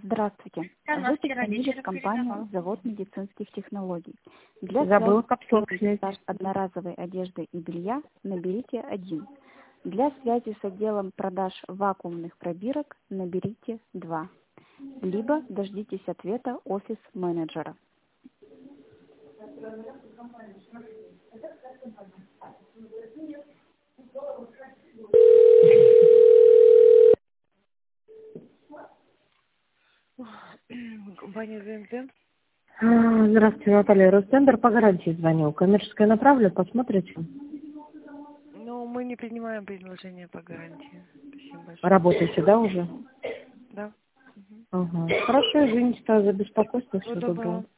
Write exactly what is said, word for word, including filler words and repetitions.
Здравствуйте. Она Вы вчера позвонили в вечером компанию передавала. «Завод медицинских технологий». Для Забыла связи капсулу с снять. стаж одноразовой одежды и белья наберите один. Для связи с отделом продаж вакуумных пробирок наберите два. Либо дождитесь ответа офис-менеджера. Компания ВМТ. А, Здравствуйте, Наталья. Ростендер по гарантии звонил. Коммерческое направлю, посмотрите. Ну, мы не принимаем предложения по гарантии. Спасибо большое. Работаете, да, уже? Да. Ага. Хорошо, извините за беспокойство. Всего Всего доброго. доброго.